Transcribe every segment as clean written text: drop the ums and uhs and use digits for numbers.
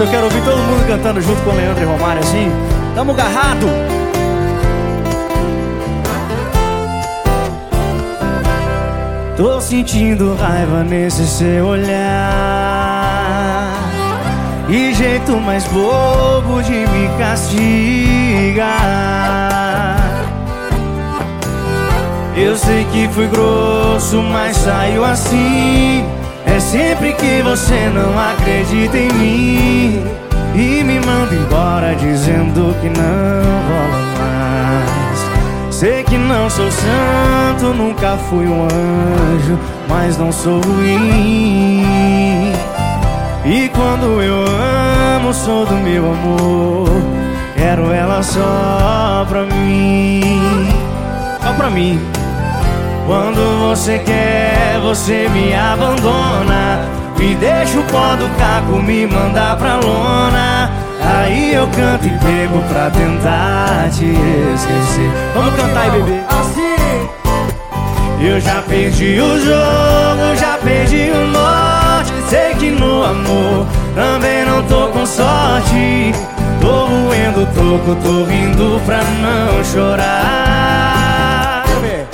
Essa eu quero ouvir todo mundo cantando junto com o Leandro e Romário assim. Tamo agarrado. Tô sentindo raiva nesse seu olhar e jeito mais bobo de me castigar. Eu sei que fui grosso, mas saiu assim. É sempre que você não acredita em mim e me manda embora dizendo que não rola mais. Sei que não sou santo, nunca fui um anjo, mas não sou ruim. E quando eu amo, sou do meu amor, quero ela só pra mim. Só pra mim. Quando você quer, você me abandona, me deixa o pó do caco, me manda pra lona. Aí eu canto e pego pra tentar te esquecer. Vamos cantar aí, bebê. Assim. Eu já perdi o jogo, já perdi o norte. Sei que no amor também não tô com sorte. Tô roendo o toco, tô rindo pra não chorar.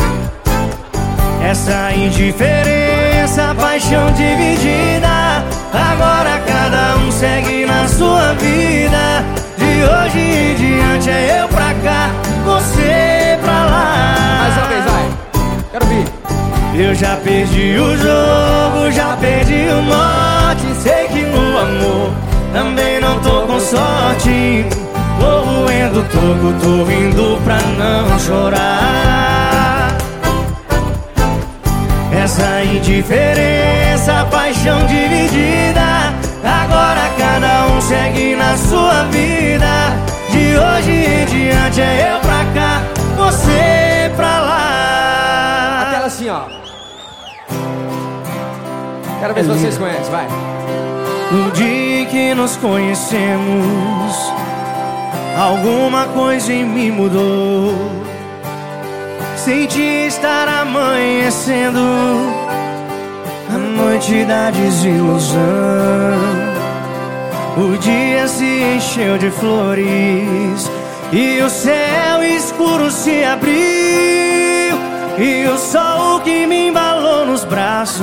Essa indiferença, paixão dividida, agora cada um segue na sua vida. De hoje em diante é eu pra cá, você pra lá. Mais uma vez, vai. Quero ouvir. Eu já perdi o jogo, já perdi o norte. Sei que no amor também não tô com sorte. Tô roendo o toco, tô rindo pra não chorar. Essa indiferença, paixão dividida, agora cada um segue na sua vida. De hoje em diante é eu pra cá, você pra lá. A tela assim, ó. Quero ver se vocês conhecem, vai. No dia que nos conhecemos, alguma coisa em mim mudou. Senti estar amanhecendo a noite da desilusão. O dia se encheu de flores e o céu escuro se abriu. E o sol que me embalou nos braços,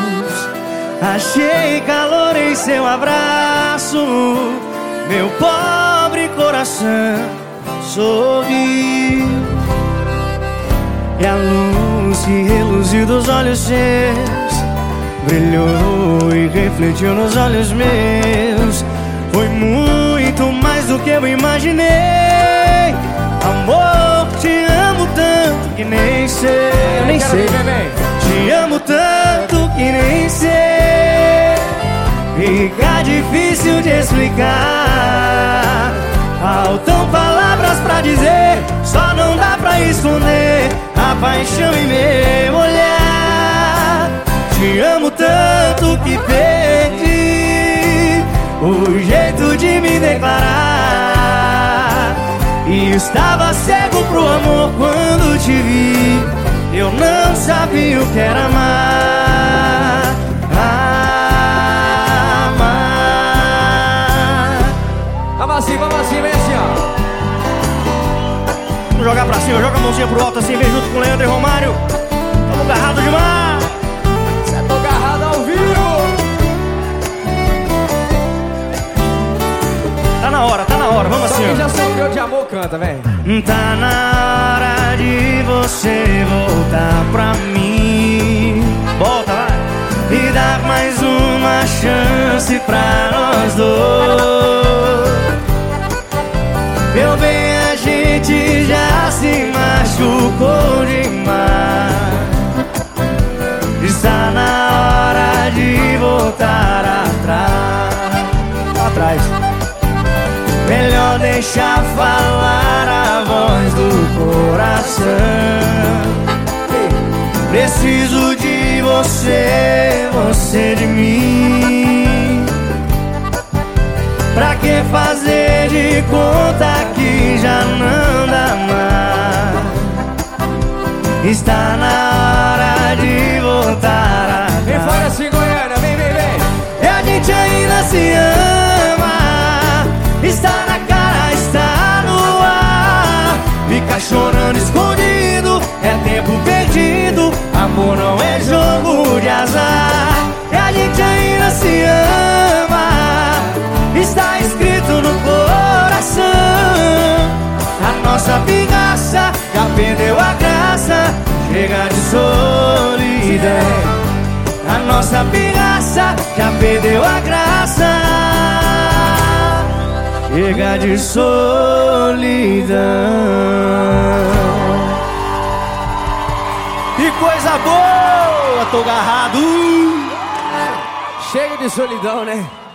achei calor em seu abraço. Meu pobre coração sorriu. E a luz que reluziu dos olhos seus brilhou e refletiu nos olhos meus. Foi muito mais do que eu imaginei. Amor, te amo tanto que nem sei. Eu nem sei. Te amo tanto que nem sei. Fica difícil de explicar. Faltam palavras pra dizer, só não dá pra esconder a paixão em meu olhar. Te amo tanto que perdi o jeito de me declarar. E estava cego pro amor quando te vi. Eu não sabia o que era amar. Amar. Vamos assim, vem assim, ó. Vamos jogar pra cima, joga a mãozinha pro alto assim, vem junto com o Leandro e Romário. Tamo agarrado demais. Cê tô agarrado ao vivo. Tá na hora, vamos Só assim, quem ó. já sofreu de amor canta, vem. Tá na hora de você voltar pra mim. Volta, vai. E dar mais uma chance pra nós dois. Meu bem, a gente já se machucou demais. Está na hora de voltar atrás. Melhor deixar falar a voz do coração. Preciso de você, você de mim. Pra que fazer de conta que já não dá mais? Está na hora de voltar Vem atrás. fora assim, Goiânia, vem. E a gente ainda se ama. amor não é jogo de azar, e a gente ainda se ama. Está escrito no coração. A nossa vingança já perdeu a graça. Chega de solidão. A nossa vingança já perdeu a graça. Chega de solidão. Que coisa boa, tô agarrado. Chega de solidão, né?